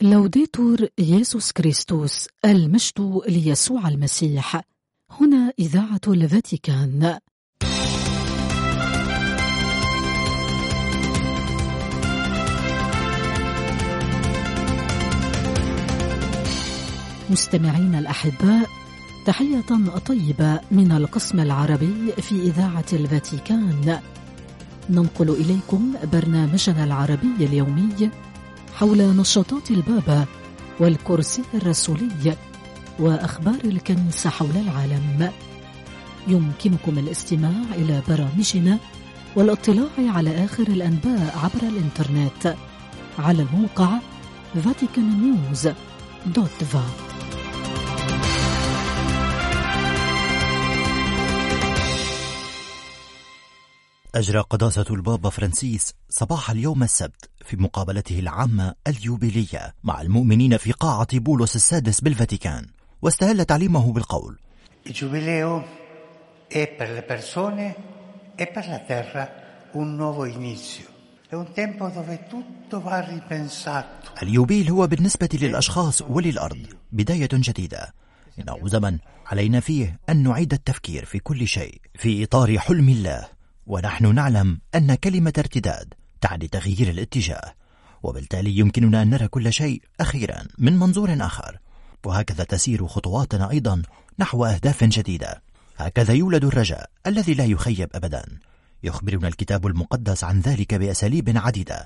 لوديتور يسوع كريستوس، المجد ليسوع المسيح. هنا إذاعة الفاتيكان. مستمعين الأحباء، تحية طيبة من القسم العربي في إذاعة الفاتيكان. ننقل إليكم برنامجنا العربي اليومي حول نشاطات البابا والكرسي الرسولي وأخبار الكنيسة حول العالم. يمكنكم الاستماع إلى برامجنا والاطلاع على آخر الأنباء عبر الإنترنت على الموقع vaticannews.va. أجرى قداسة البابا فرانسيس صباح اليوم السبت في مقابلته العامة اليوبيلية مع المؤمنين في قاعة بولس السادس بالفاتيكان، واستهل تعليمه بالقول: الجوبيليو è per le persone e per la terra un nuovo inizio. È un tempo dove tutto va ripensato. اليوبيل هو بالنسبة للأشخاص وللأرض بداية جديدة. إنه زمن علينا فيه أن نعيد التفكير في كل شيء في إطار حلم الله، ونحن نعلم أن كلمة ارتداد تعني تغيير الاتجاه، وبالتالي يمكننا أن نرى كل شيء أخيرا من منظور آخر، وهكذا تسير خطواتنا أيضا نحو أهداف جديدة. هكذا يولد الرجاء الذي لا يخيب أبدا. يخبرنا الكتاب المقدس عن ذلك بأساليب عديدة.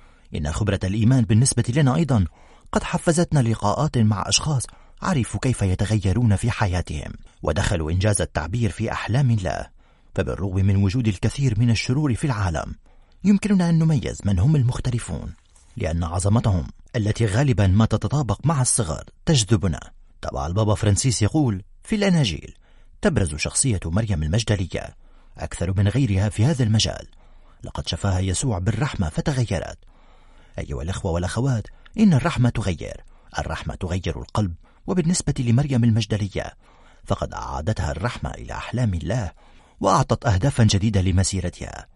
إن خبرة الإيمان بالنسبة لنا أيضا قد حفزتنا لقاءات مع أشخاص عرفوا كيف يتغيرون في حياتهم ودخلوا إنجاز التعبير في أحلام الله. فبالرغم من وجود الكثير من الشرور في العالم، يمكننا أن نميز من هم المختلفون، لأن عظمتهم التي غالبا ما تتطابق مع الصغر تجذبنا. طبعا البابا فرانسيس يقول في الأناجيل: تبرز شخصية مريم المجدلية أكثر من غيرها في هذا المجال. لقد شفاها يسوع بالرحمة فتغيرت. أيها الأخوة والأخوات، إن الرحمة تغير، الرحمة تغير القلب. وبالنسبة لمريم المجدلية فقد أعادتها الرحمة إلى أحلام الله وأعطت أهدافا جديدة لمسيرتها.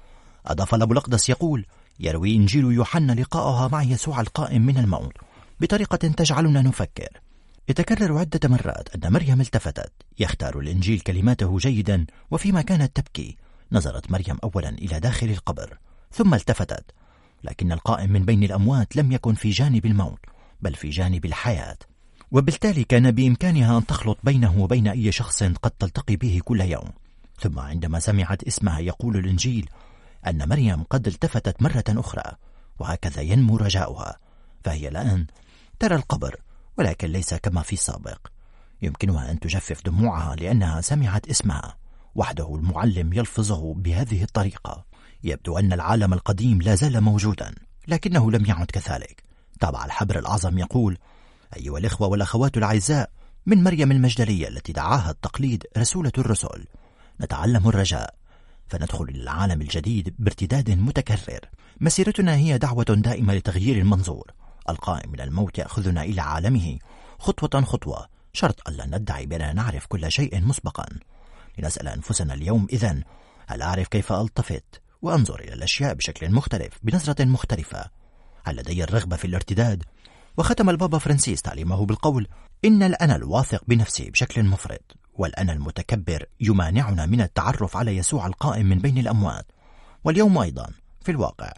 أضاف الأب الأقدس يقول: يروي إنجيل يوحنا لقاءها مع يسوع القائم من الموت بطريقة تجعلنا نفكر. يتكرر عدة مرات أن مريم التفتت. يختار الإنجيل كلماته جيدا. وفيما كانت تبكي نظرت مريم أولا إلى داخل القبر ثم التفتت، لكن القائم من بين الأموات لم يكن في جانب الموت بل في جانب الحياة، وبالتالي كان بإمكانها أن تخلط بينه وبين أي شخص قد تلتقي به كل يوم. ثم عندما سمعت اسمها يقول الإنجيل أن مريم قد التفتت مرة أخرى، وهكذا ينمو رجاؤها. فهي الآن ترى القبر ولكن ليس كما في السابق. يمكنها أن تجفف دموعها لأنها سمعت اسمها. وحده المعلم يلفظه بهذه الطريقة. يبدو أن العالم القديم لا زال موجودا، لكنه لم يعد كذلك. طبع الحبر الأعظم يقول: أيها الإخوة والأخوات الأعزاء، من مريم المجدلية التي دعاها التقليد رسولة الرسل نتعلم الرجاء، فندخل إلى العالم الجديد بارتداد متكرر. مسيرتنا هي دعوة دائمة لتغيير المنظور. القائم من الموت يأخذنا إلى عالمه خطوة خطوة، شرط ألا ندعي بأننا نعرف كل شيء مسبقا. لنسأل أنفسنا اليوم: إذن هل أعرف كيف ألتفت وأنظر إلى الأشياء بشكل مختلف بنظرة مختلفة؟ هل لدي الرغبة في الارتداد؟ وختم البابا فرانسيس تعليمه بالقول: إن الأنا الواثق بنفسه بشكل مفرط والأنا المتكبر يمانعنا من التعرف على يسوع القائم من بين الأموات. واليوم أيضا في الواقع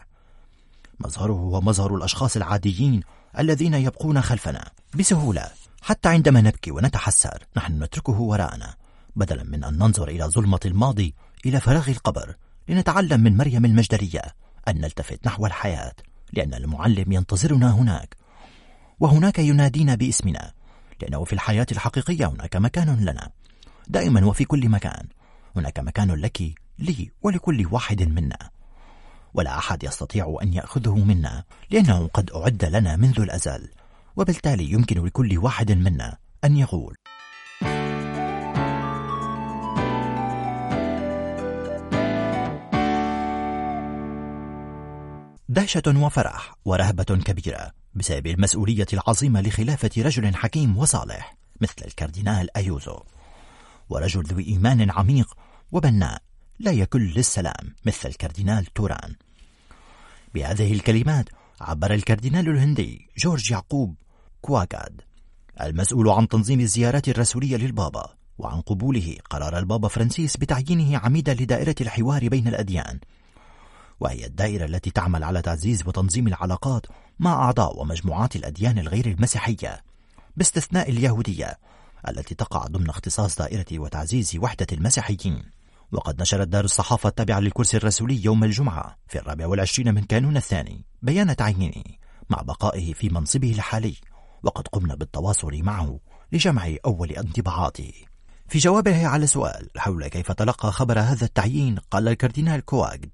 مظهره هو مظهر الأشخاص العاديين الذين يبقون خلفنا بسهولة. حتى عندما نبكي ونتحسر نحن نتركه وراءنا، بدلا من أن ننظر إلى ظلمة الماضي، إلى فراغ القبر، لنتعلم من مريم المجدلية أن نلتفت نحو الحياة، لأن المعلم ينتظرنا هناك، وهناك ينادينا باسمنا، لأنه في الحياة الحقيقية هناك مكان لنا دائما وفي كل مكان. هناك مكان لك، لي، ولكل واحد منا، ولا أحد يستطيع أن يأخذه منا، لأنه قد أعد لنا منذ الأزل. وبالتالي يمكن لكل واحد منا أن يقول: دهشة وفرح ورهبة كبيرة بسبب المسؤولية العظيمة لخلافة رجل حكيم وصالح مثل الكاردينال أيوزو، ورجل ذو إيمان عميق وبناء لا يكل للسلام مثل الكاردينال توران. بهذه الكلمات عبر الكاردينال الهندي جورج يعقوب كواكاد المسؤول عن تنظيم الزيارات الرسولية للبابا وعن قبوله قرار البابا فرانسيس بتعيينه عميدا لدائرة الحوار بين الأديان، وهي الدائرة التي تعمل على تعزيز وتنظيم العلاقات مع أعضاء ومجموعات الأديان الغير المسيحية باستثناء اليهودية التي تقع ضمن اختصاص دائرة وتعزيز وحدة المسيحيين. وقد نشرت دار الصحافة التابعة للكرسي الرسولي يوم الجمعة في 24 من كانون الثاني بيان تعيينه مع بقائه في منصبه الحالي، وقد قمنا بالتواصل معه لجمع أول انطباعاته. في جوابه على سؤال حول كيف تلقى خبر هذا التعيين، قال الكاردينال كواغد: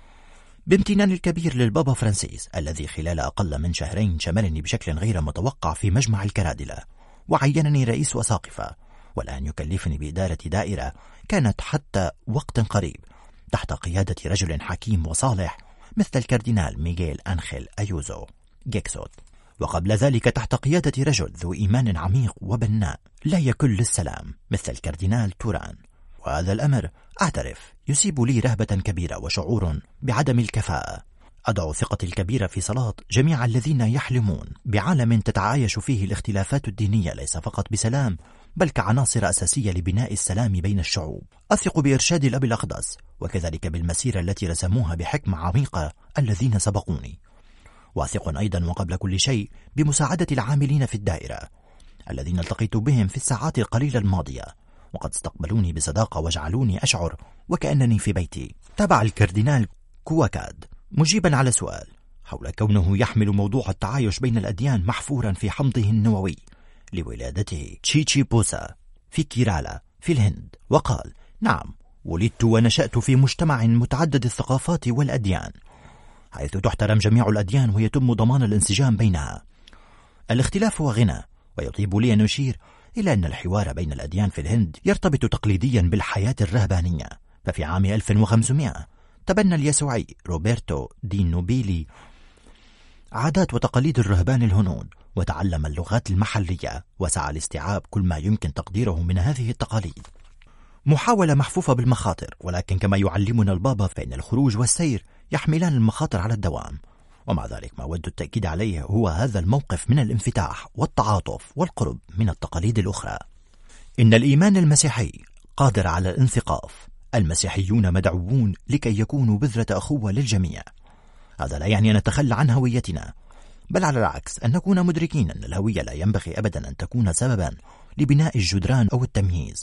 بامتنان الكبير للبابا فرانسيس الذي خلال أقل من شهرين شملني بشكل غير متوقع في مجمع الكرادلة وعينني رئيس وساقفة، والآن يكلفني بإدارة دائرة كانت حتى وقت قريب تحت قيادة رجل حكيم وصالح مثل الكاردينال ميغيل أنخيل أيوزو جيكسوت، وقبل ذلك تحت قيادة رجل ذو إيمان عميق وبناء لا يكل للسلام مثل الكاردينال توران. وهذا الأمر أعترف يسيب لي رهبة كبيرة وشعور بعدم الكفاءة. أضع ثقتي الكبيرة في صلاة جميع الذين يحلمون بعالم تتعايش فيه الاختلافات الدينية ليس فقط بسلام بل كعناصر أساسية لبناء السلام بين الشعوب. أثق بإرشاد الأب الأقدس وكذلك بالمسيرة التي رسموها بحكمة عميقة الذين سبقوني. واثق أيضا وقبل كل شيء بمساعدة العاملين في الدائرة الذين التقيت بهم في الساعات القليلة الماضية، وقد استقبلوني بصداقة وجعلوني أشعر وكأنني في بيتي. تابع الكاردينال كواكاد مجيبا على سؤال حول كونه يحمل موضوع التعايش بين الأديان محفورا في حمضه النووي لولادته تشيتشي بوسا في كيرالا في الهند، وقال: نعم، ولدت ونشأت في مجتمع متعدد الثقافات والأديان حيث تحترم جميع الأديان ويتم ضمان الانسجام بينها. الاختلاف هو غنى، ويطيب لي أن أشير إلى أن الحوار بين الأديان في الهند يرتبط تقليديا بالحياة الرهبانية. ففي عام 1500 تبنى اليسوعي روبرتو دي نوبيلي عادات وتقاليد الرهبان الهنود وتعلم اللغات المحلية وسعى لاستيعاب كل ما يمكن تقديره من هذه التقاليد. محاولة محفوفة بالمخاطر، ولكن كما يعلمنا البابا فإن الخروج والسير يحملان المخاطر على الدوام، ومع ذلك ما أود التأكيد عليه هو هذا الموقف من الانفتاح والتعاطف والقرب من التقاليد الأخرى. إن الإيمان المسيحي قادر على الانثقاف، المسيحيون مدعوون لكي يكونوا بذرة أخوة للجميع. هذا لا يعني أن نتخلى عن هويتنا، بل على العكس أن نكون مدركين أن الهوية لا ينبغي أبدا أن تكون سببا لبناء الجدران أو التمييز،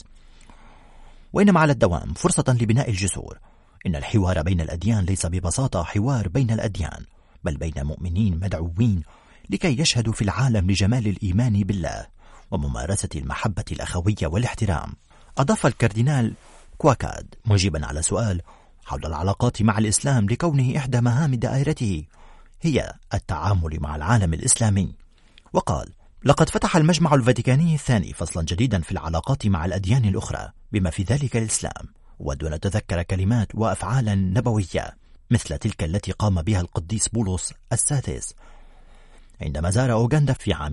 وإنما على الدوام فرصة لبناء الجسور. إن الحوار بين الأديان ليس ببساطة حوار بين الأديان، بل بين مؤمنين مدعوين لكي يشهدوا في العالم لجمال الإيمان بالله وممارسة المحبة الأخوية والاحترام. أضاف الكاردينال كواكاد مجيبا على سؤال حول العلاقات مع الإسلام لكونه إحدى مهام دائرته هي التعامل مع العالم الإسلامي، وقال: لقد فتح المجمع الفاتيكاني الثاني فصلا جديدا في العلاقات مع الأديان الأخرى بما في ذلك الإسلام، ودون نتذكر كلمات وأفعالا نبوية مثل تلك التي قام بها القديس بولس السادس عندما زار أوغندا في عام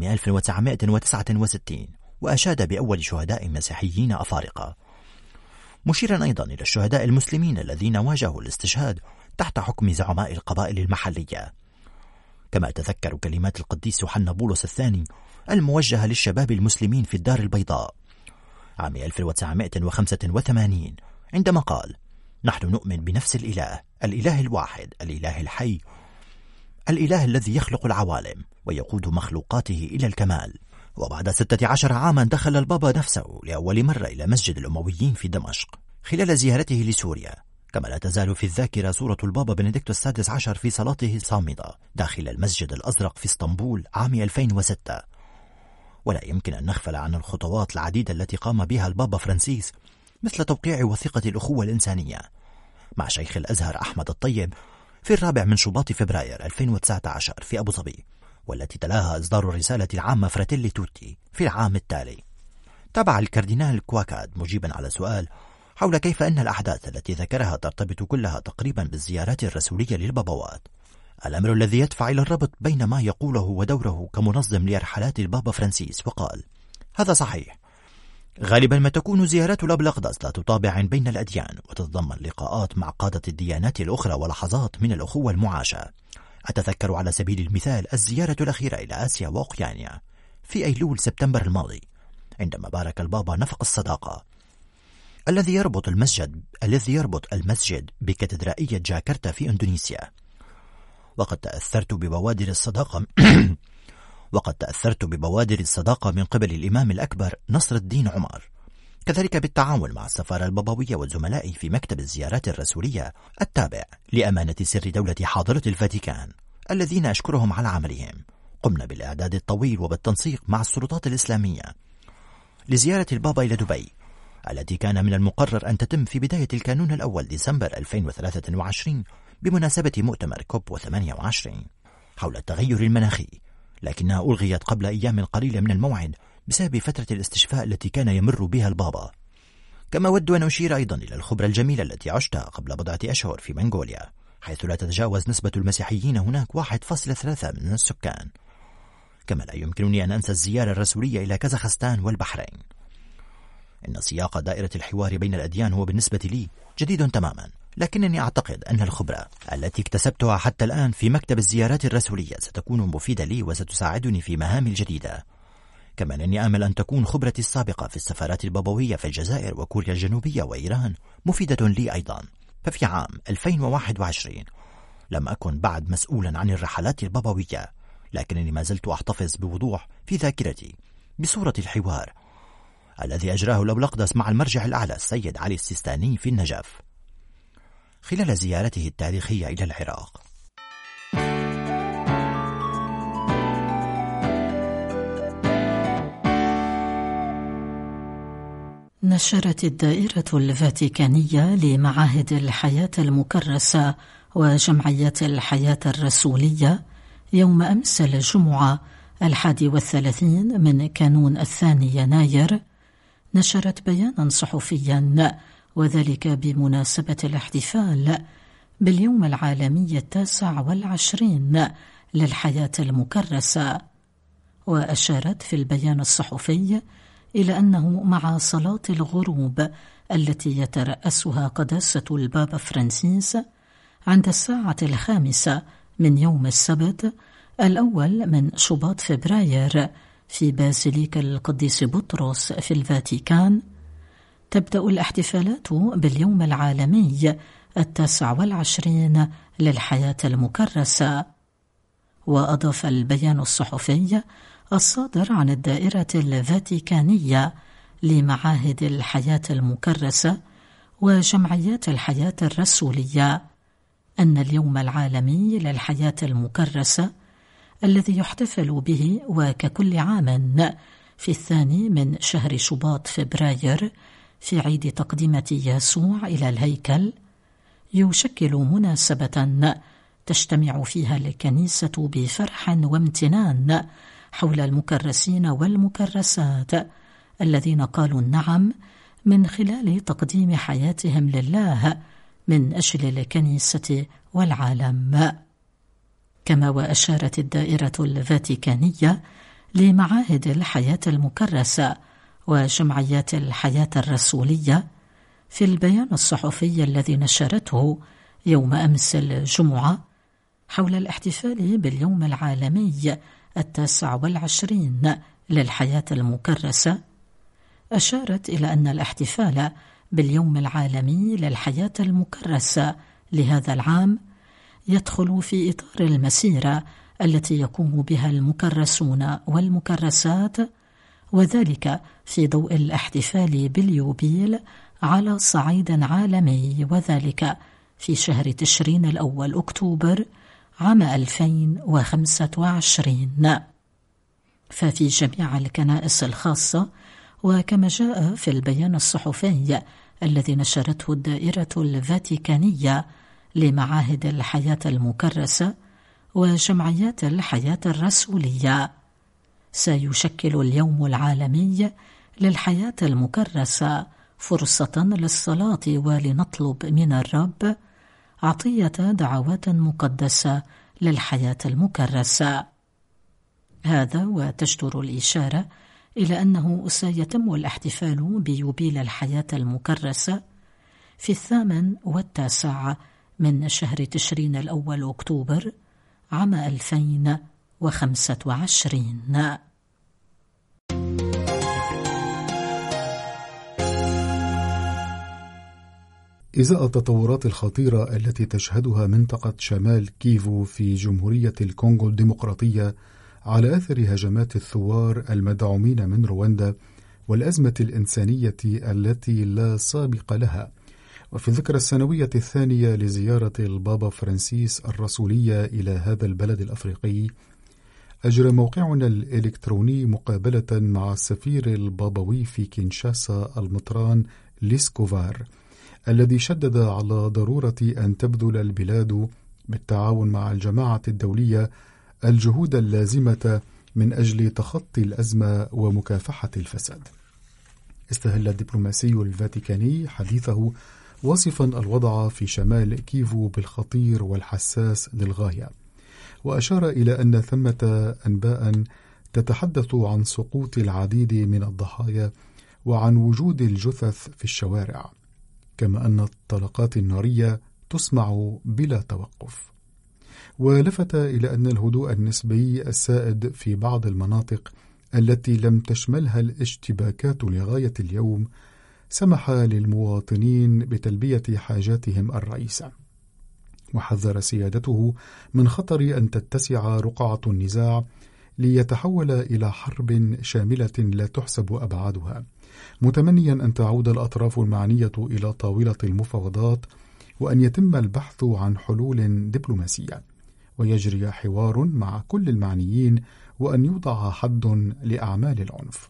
1969 وأشاد بأول شهداء مسيحيين أفارقة، مشيرا أيضا إلى الشهداء المسلمين الذين واجهوا الاستشهاد تحت حكم زعماء القبائل المحلية. كما تذكر كلمات القديس يوحنا بولس الثاني الموجهة للشباب المسلمين في الدار البيضاء عام 1985 عندما قال: نحن نؤمن بنفس الإله، الإله الواحد، الإله الحي، الإله الذي يخلق العوالم ويقود مخلوقاته إلى الكمال. وبعد 16 عاما دخل البابا نفسه لأول مرة إلى مسجد الأمويين في دمشق خلال زيارته لسوريا. كما لا تزال في الذاكرة صورة البابا بنديكتو السادس عشر في صلاته الصامدة داخل المسجد الأزرق في اسطنبول عام 2006. ولا يمكن أن نغفل عن الخطوات العديدة التي قام بها البابا فرانسيس، مثل توقيع وثيقة الأخوة الإنسانية مع شيخ الأزهر أحمد الطيب في 4 من شباط فبراير 2019 في أبو ظبي، والتي تلاها إصدار الرسالة العامة فراتيلي توتي في العام التالي. تابع الكاردينال كواكاد مجيبا على سؤال حول كيف أن الأحداث التي ذكرها ترتبط كلها تقريبا بالزيارات الرسولية للبابوات، الأمر الذي يدفع إلى الربط بين ما يقوله ودوره كمنظم لرحلات البابا فرانسيس. وقال: هذا صحيح، غالبا ما تكون زيارات الأب الأقدس لا تطابع بين الأديان وتتضمن لقاءات مع قادة الديانات الأخرى ولحظات من الأخوة المعاشة أتذكر على سبيل المثال الزيارة الأخيرة إلى آسيا وأوقيانيا في أيلول سبتمبر الماضي، عندما بارك البابا نفق الصداقة الذي يربط المسجد بكاتدرائية جاكرتا في إندونيسيا. وقد تأثرت ببوادر الصداقة من قبل الإمام الأكبر نصر الدين عمر، كذلك بالتعاون مع السفارة البابوية وزملائي في مكتب الزيارات الرسولية التابع لأمانة سر دولة حاضرة الفاتيكان، الذين أشكرهم على عملهم. قمنا بالإعداد الطويل وبالتنسيق مع السلطات الإسلامية لزيارة البابا إلى دبي، التي كان من المقرر أن تتم في بداية الكانون الأول ديسمبر 2023 بمناسبة مؤتمر كوب 28 حول التغير المناخي، لكنها ألغيت قبل أيام قليلة من الموعد بسبب فترة الاستشفاء التي كان يمر بها البابا. كما أود أن أشير أيضا إلى الخبرة الجميلة التي عشتها قبل بضعة أشهر في منغوليا، حيث لا تتجاوز نسبة المسيحيين هناك 1.3 من السكان. كما لا يمكنني أن أنسى الزيارة الرسولية إلى كازاخستان والبحرين. إن سياق دائرة الحوار بين الأديان هو بالنسبة لي جديد تماما، لكنني أعتقد أن الخبرة التي اكتسبتها حتى الآن في مكتب الزيارات الرسولية ستكون مفيدة لي وستساعدني في مهامي الجديدة. كما أنني آمل أن تكون خبرتي السابقة في السفارات البابوية في الجزائر وكوريا الجنوبية وإيران مفيدة لي أيضا. ففي عام 2021 لم أكن بعد مسؤولا عن الرحلات البابوية، لكنني ما زلت أحتفظ بوضوح في ذاكرتي بصورة الحوار الذي أجراه الأب الأقدس مع المرجع الأعلى السيد علي السيستاني في النجف خلال زيارته التاريخية إلى العراق. نشرت الدائرة الفاتيكانية لمعاهد الحياة المكرسة وجمعيات الحياة الرسولية يوم أمس الجمعة 31 من كانون 2 يناير، نشرت بيانا صحفيا، وذلك بمناسبة الاحتفال باليوم العالمي 29 للحياة المكرسة. وأشارت في البيان الصحفي إلى أنه مع صلاة الغروب التي يترأسها قداسة البابا فرانسيس عند 5:00 من يوم السبت 1 من شباط فبراير في بازيليكا القديس بطرس في الفاتيكان، تبدأ الاحتفالات باليوم العالمي 29 للحياة المكرسة. وأضاف البيان الصحفي الصادر عن الدائرة الفاتيكانية لمعاهد الحياة المكرسة وجمعيات الحياة الرسولية أن اليوم العالمي للحياة المكرسة الذي يحتفل به وككل عام في 2 من شهر شباط فبراير في عيد تقدمة يسوع إلى الهيكل، يشكل مناسبة تجتمع فيها الكنيسة بفرح وامتنان حول المكرسين والمكرسات الذين قالوا النعم من خلال تقديم حياتهم لله من أجل الكنيسة والعالم. كما وأشارت الدائرة الفاتيكانية لمعاهد الحياة المكرسة وجمعيات الحياة الرسولية في البيان الصحفي الذي نشرته يوم أمس الجمعة حول الاحتفال باليوم العالمي 29 للحياة المكرسة، أشارت إلى أن الاحتفال باليوم العالمي للحياة المكرسة لهذا العام يدخل في إطار المسيرة التي يقوم بها المكرسون والمكرسات، وذلك في ضوء الاحتفال باليوبيل على صعيد عالمي، وذلك في شهر تشرين الأول أكتوبر عام 2025. ففي جميع الكنائس الخاصة، وكما جاء في البيان الصحفي الذي نشرته الدائرة الفاتيكانية لمعاهد الحياة المكرسة وجمعيات الحياة الرسولية، سيشكل اليوم العالمي للحياة المكرسة فرصة للصلاة ولنطلب من الرب عطية دعوات مقدسة للحياة المكرسة. هذا وتجدر الإشارة إلى أنه سيتم الاحتفال بيوبيل الحياة المكرسة في 8 و9 من شهر تشرين الأول أكتوبر عام 2025. إزاء التطورات الخطيرة التي تشهدها منطقة شمال كيفو في جمهورية الكونغو الديمقراطية على أثر هجمات الثوار المدعومين من رواندا والأزمة الإنسانية التي لا سابق لها، وفي الذكرى السنوية الثانية لزيارة البابا فرانسيس الرسولية إلى هذا البلد الأفريقي، أجرى موقعنا الإلكتروني مقابلة مع السفير البابوي في كينشاسا المطران ليسكوفار، الذي شدد على ضرورة أن تبذل البلاد بالتعاون مع الجماعة الدولية الجهود اللازمة من أجل تخطي الأزمة ومكافحة الفساد. استهل الدبلوماسي الفاتيكاني حديثه واصفا الوضع في شمال كيفو بالخطير والحساس للغاية، وأشار إلى أن ثمة أنباء تتحدث عن سقوط العديد من الضحايا وعن وجود الجثث في الشوارع، كما أن الطلقات النارية تسمع بلا توقف. ولفت إلى أن الهدوء النسبي السائد في بعض المناطق التي لم تشملها الاشتباكات لغاية اليوم سمح للمواطنين بتلبية حاجاتهم الرئيسة، وحذر سيادته من خطر أن تتسع رقعة النزاع ليتحول إلى حرب شاملة لا تحسب أبعادها، متمنيا أن تعود الأطراف المعنية إلى طاولة المفاوضات وأن يتم البحث عن حلول دبلوماسية ويجري حوار مع كل المعنيين وأن يوضع حد لأعمال العنف.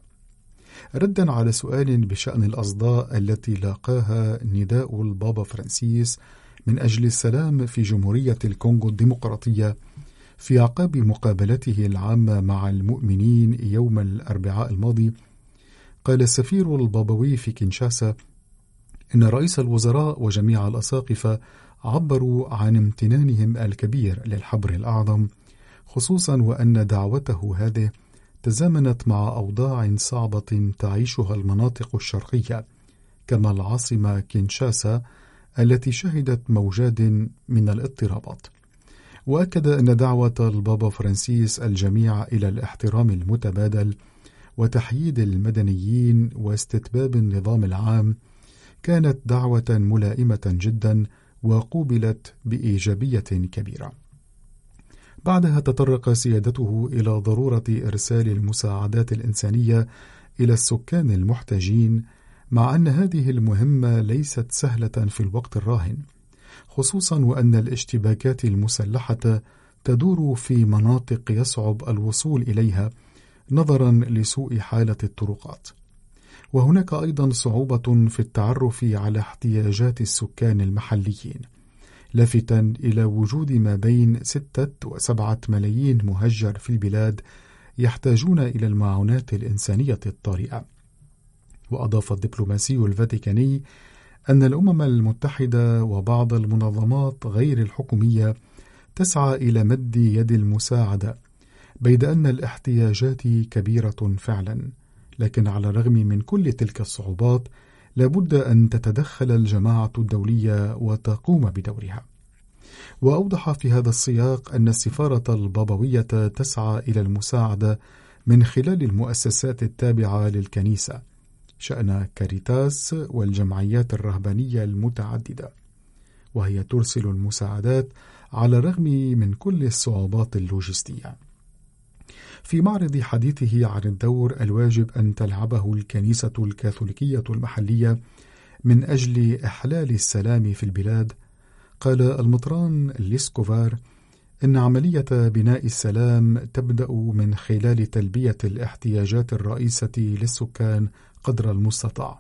ردا على سؤال بشأن الأصداء التي لاقاها نداء البابا فرانسيس من أجل السلام في جمهورية الكونغو الديمقراطية في أعقاب مقابلته العامة مع المؤمنين يوم الأربعاء الماضي، قال السفير البابوي في كينشاسا إن رئيس الوزراء وجميع الأساقفة عبروا عن امتنانهم الكبير للحبر الأعظم، خصوصا وأن دعوته هذه تزامنت مع أوضاع صعبة تعيشها المناطق الشرقية كما العاصمة كينشاسا التي شهدت موجات من الاضطرابات. وأكد أن دعوة البابا فرانسيس الجميع إلى الاحترام المتبادل وتحييد المدنيين واستتباب النظام العام كانت دعوة ملائمة جدا وقوبلت بإيجابية كبيرة. بعدها تطرق سيادته إلى ضرورة إرسال المساعدات الإنسانية إلى السكان المحتاجين، مع أن هذه المهمة ليست سهلة في الوقت الراهن، خصوصا وأن الاشتباكات المسلحة تدور في مناطق يصعب الوصول إليها نظرا لسوء حالة الطرقات، وهناك أيضا صعوبة في التعرف على احتياجات السكان المحليين، لافتا إلى وجود ما بين 6 و7 ملايين مهجر في البلاد يحتاجون إلى المعونات الإنسانية الطارئة. وأضاف الدبلوماسي الفاتيكاني أن الأمم المتحدة وبعض المنظمات غير الحكومية تسعى إلى مد يد المساعدة، بيد أن الاحتياجات كبيرة فعلا، لكن على الرغم من كل تلك الصعوبات لابد أن تتدخل الجماعة الدولية وتقوم بدورها. وأوضح في هذا السياق أن السفارة البابوية تسعى إلى المساعدة من خلال المؤسسات التابعة للكنيسة شأن كاريتاس والجمعيات الرهبانية المتعددة، وهي ترسل المساعدات على الرغم من كل الصعوبات اللوجستية. في معرض حديثه عن الدور الواجب أن تلعبه الكنيسة الكاثوليكية المحلية من أجل إحلال السلام في البلاد، قال المطران ليسكوفار إن عملية بناء السلام تبدأ من خلال تلبية الاحتياجات الرئيسة للسكان قدر المستطاع.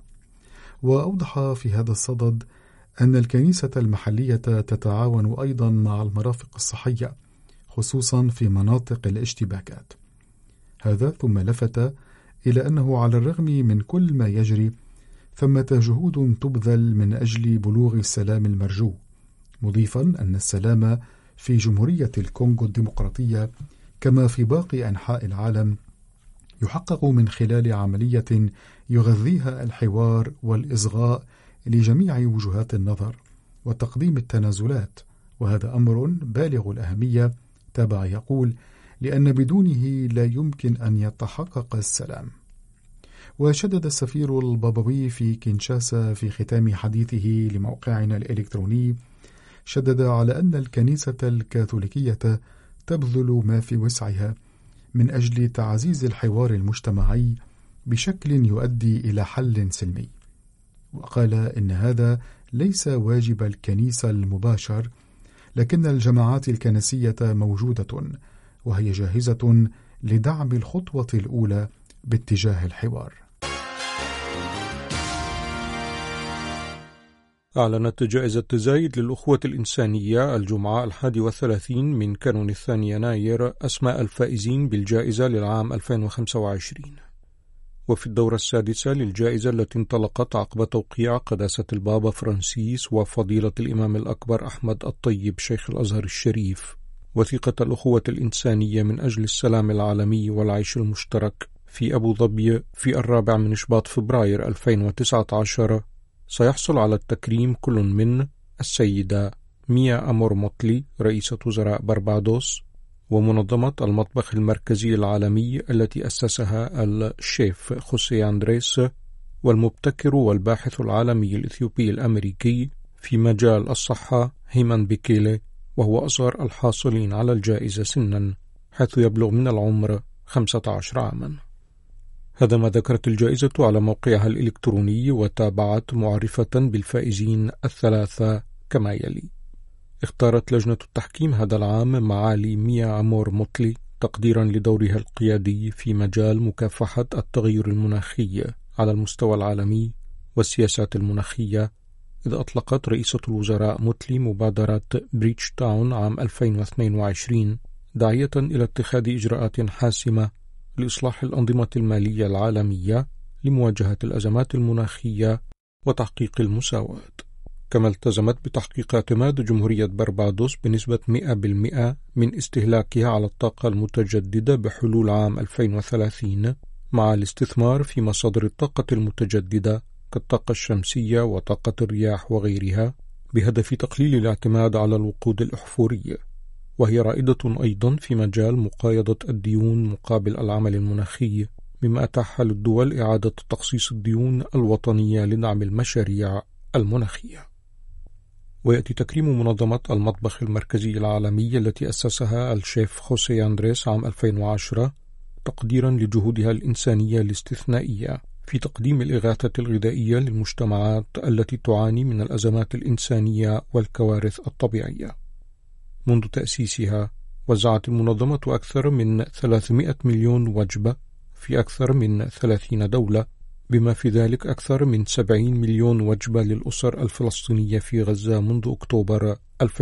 وأوضح في هذا الصدد أن الكنيسة المحلية تتعاون أيضا مع المرافق الصحية خصوصا في مناطق الاشتباكات. هذا ثم لفت إلى أنه على الرغم من كل ما يجري ثمة جهود تبذل من أجل بلوغ السلام المرجو، مضيفا أن السلام في جمهورية الكونغو الديمقراطية كما في باقي أنحاء العالم يحقق من خلال عملية يغذيها الحوار والإصغاء لجميع وجهات النظر وتقديم التنازلات، وهذا أمر بالغ الأهمية تابع يقول: لأن بدونه لا يمكن أن يتحقق السلام. وشدد السفير البابوي في كينشاسا في ختام حديثه لموقعنا الإلكتروني، شدد على أن الكنيسة الكاثوليكية تبذل ما في وسعها من أجل تعزيز الحوار المجتمعي بشكل يؤدي إلى حل سلمي. وقال إن هذا ليس واجب الكنيسة المباشر، لكن الجماعات الكنسية موجودة وهي جاهزة لدعم الخطوة الأولى باتجاه الحوار. أعلنت جائزة زايد للأخوة الإنسانية الجمعة 31 من كانون 2 يناير أسماء الفائزين بالجائزة للعام 2025. وفي الدورة السادسة للجائزة التي انطلقت عقب توقيع قداسة البابا فرانسيس وفضيلة الإمام الأكبر أحمد الطيب شيخ الأزهر الشريف وثيقة الأخوة الإنسانية من أجل السلام العالمي والعيش المشترك في أبو ظبي في 4 من شباط فبراير 2019، سيحصل على التكريم كل من السيدة ميا أمور موتلي رئيسة وزراء بربادوس، ومنظمة المطبخ المركزي العالمي التي أسسها الشيف خوسيه أندريس، والمبتكر والباحث العالمي الإثيوبي الأمريكي في مجال الصحة هيمان بيكيلي، وهو أصغر الحاصلين على الجائزة سنا حيث يبلغ من العمر 15 عاما. هذا ما ذكرت الجائزة على موقعها الإلكتروني، وتابعت معرفة بالفائزين الثلاثة كما يلي. اختارت لجنة التحكيم هذا العام معالي ميا أمور موتلي تقديرا لدورها القيادي في مجال مكافحة التغير المناخي على المستوى العالمي والسياسات المناخية، إذ أطلقت رئيسة الوزراء موتلي مبادرة بريتش تاون عام 2022 داعية إلى اتخاذ إجراءات حاسمة لإصلاح الأنظمة المالية العالمية لمواجهة الأزمات المناخية وتحقيق المساواة. كما التزمت بتحقيق اعتماد جمهورية بربادوس بنسبة 100% من استهلاكها على الطاقة المتجددة بحلول عام 2030 مع الاستثمار في مصادر الطاقة المتجددة كالطاقة الشمسية وطاقة الرياح وغيرها، بهدف تقليل الاعتماد على الوقود الأحفوري. وهي رائدة أيضا في مجال مقايضة الديون مقابل العمل المناخي، مما أتاح للدول إعادة تخصيص الديون الوطنية لدعم المشاريع المناخية. ويأتي تكريم منظمة المطبخ المركزي العالمي التي أسسها الشيف خوسيه أندريس عام 2010 تقديرا لجهودها الإنسانية الاستثنائية في تقديم الإغاثة الغذائية للمجتمعات التي تعاني من الأزمات الإنسانية والكوارث الطبيعية. منذ تأسيسها وزعت المنظمة أكثر من 300 مليون وجبة في أكثر من 30 دولة، بما في ذلك أكثر من 70 مليون وجبة للأسر الفلسطينية في غزة منذ أكتوبر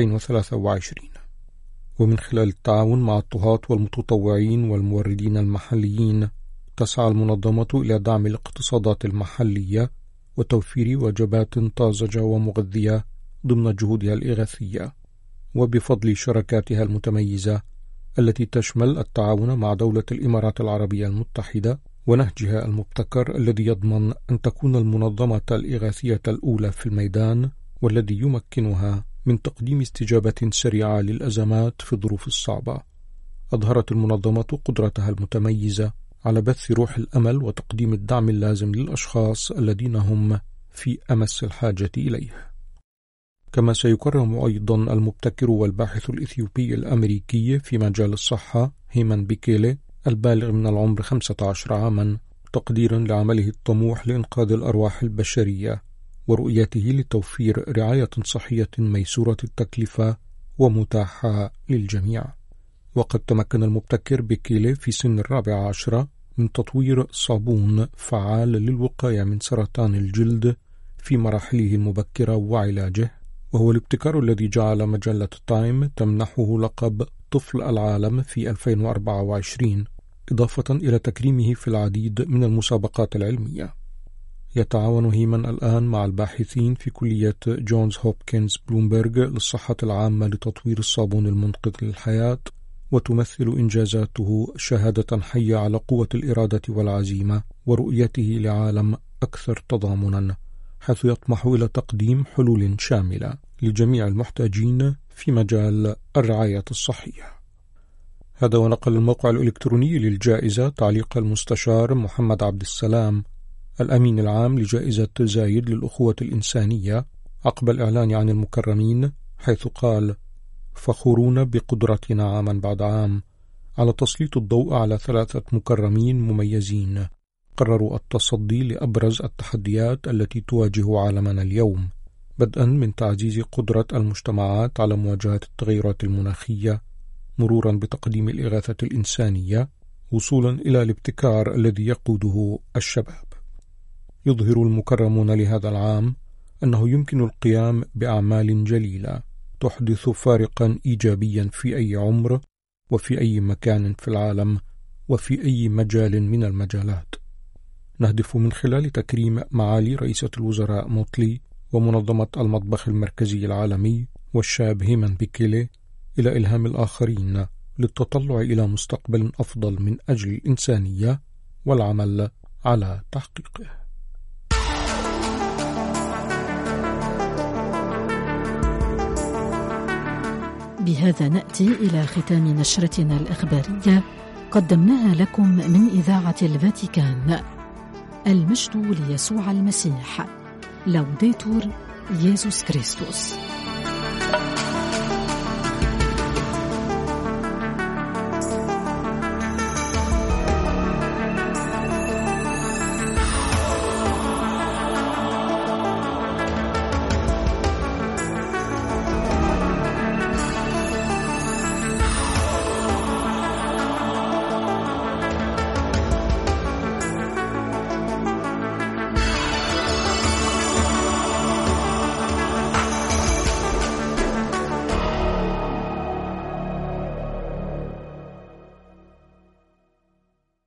2023. ومن خلال التعاون مع الطهاة والمتطوعين والموردين المحليين، تسعى المنظمة إلى دعم الاقتصادات المحلية وتوفير وجبات طازجة ومغذية ضمن جهودها الإغاثية، وبفضل شراكاتها المتميزة التي تشمل التعاون مع دولة الإمارات العربية المتحدة ونهجها المبتكر الذي يضمن أن تكون المنظمة الإغاثية الأولى في الميدان، والذي يمكنها من تقديم استجابة سريعة للأزمات في الظروف الصعبة. أظهرت المنظمة قدرتها المتميزة على بث روح الأمل وتقديم الدعم اللازم للأشخاص الذين هم في أمس الحاجة إليه. كما سيكرم أيضا المبتكر والباحث الإثيوبي الأمريكي في مجال الصحة هيمان بيكيلي البالغ من العمر 15 عاما تقديرا لعمله الطموح لإنقاذ الأرواح البشرية ورؤيته لتوفير رعاية صحية ميسورة التكلفة ومتاحة للجميع. وقد تمكن المبتكر بيكيلي في سن 14 من تطوير صابون فعال للوقاية من سرطان الجلد في مراحله المبكرة وعلاجه، وهو الابتكار الذي جعل مجلة تايم تمنحه لقب طفل العالم في 2024، إضافة إلى تكريمه في العديد من المسابقات العلمية. يتعاون هيمان الآن مع الباحثين في كلية جونز هوبكنز بلومبرغ للصحة العامة لتطوير الصابون المنقذ للحياة، وتمثل إنجازاته شهادة حية على قوة الإرادة والعزيمة ورؤيته لعالم أكثر تضامنا، حيث يطمح إلى تقديم حلول شاملة لجميع المحتاجين في مجال الرعاية الصحية. هذا ونقل الموقع الإلكتروني للجائزة تعليق المستشار محمد عبد السلام الأمين العام لجائزة زايد للأخوة الإنسانية عقب الإعلان عن المكرمين، حيث قال: فخورون بقدرتنا عاما بعد عام على تسليط الضوء على 3 مكرمين مميزين قرروا التصدي لأبرز التحديات التي تواجه عالمنا اليوم، بدءا من تعزيز قدرة المجتمعات على مواجهة التغيرات المناخية، مرورا بتقديم الإغاثة الإنسانية، وصولا إلى الابتكار الذي يقوده الشباب. يظهر المكرمون لهذا العام أنه يمكن القيام بأعمال جليلة تحدث فارقا إيجابيا في أي عمر وفي أي مكان في العالم وفي أي مجال من المجالات. نهدف من خلال تكريم معالي رئيسة الوزراء موتلي ومنظمة المطبخ المركزي العالمي والشاب هيمان بيكيلي إلى إلهام الآخرين للتطلع إلى مستقبل أفضل من أجل الإنسانية والعمل على تحقيقه. بهذا نأتي إلى ختام نشرتنا الإخبارية قدمناها لكم من إذاعة الفاتيكان. المجد ليسوع المسيح. لوديتور يسوع كريستوس.